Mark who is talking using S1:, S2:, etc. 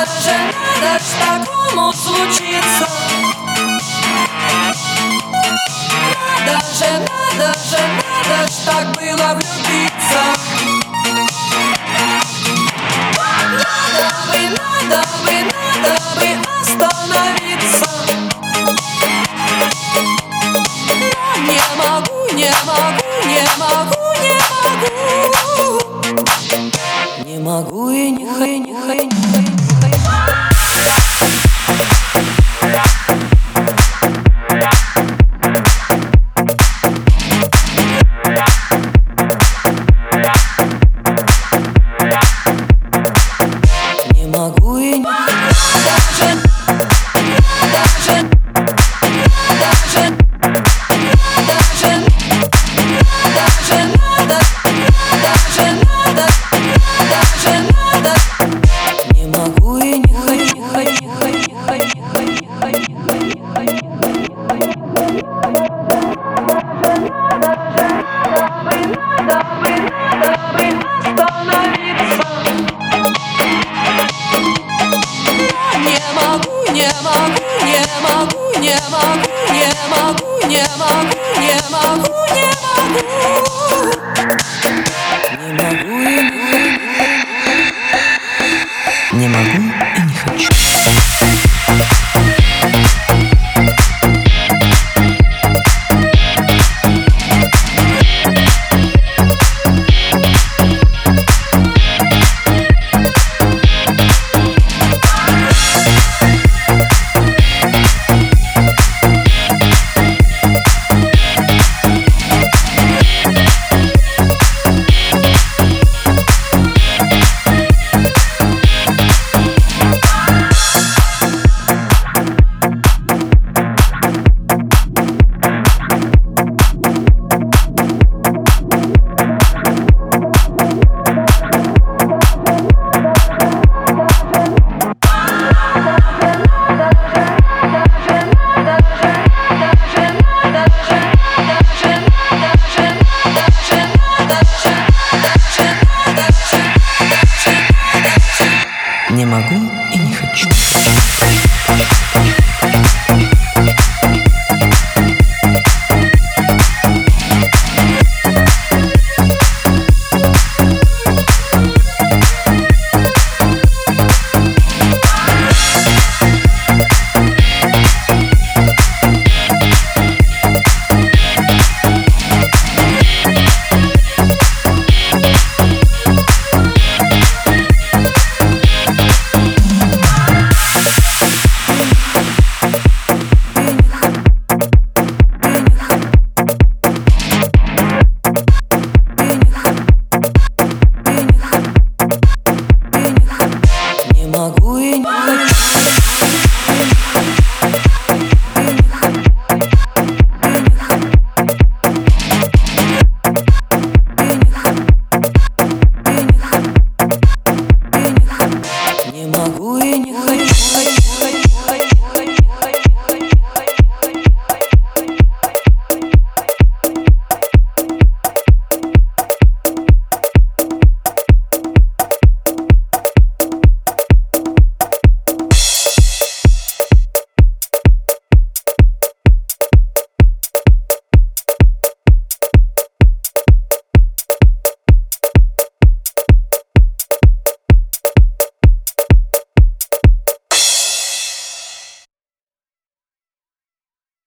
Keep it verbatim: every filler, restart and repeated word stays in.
S1: надо же, надо ж такому случиться. Надо же, надо же, надо ж так было влюбиться. Надо бы, надо бы, надо бы остановиться. Но не могу, не могу, не могу, не могу. Не могу и не хай, не хай, не хай, не хай. Не могу и не даже, даже, даже, даже, даже надо, даже надо, даже надо. Не могу и не хочу, не хочу, не хочу, не хочу, не хочу, не хочу, не хочу, не Не могу, не могу, не могу, не могу, не могу, не могу, не могу. Не могу и не хочу. Не могу и не хочу. Не могу и не хочу.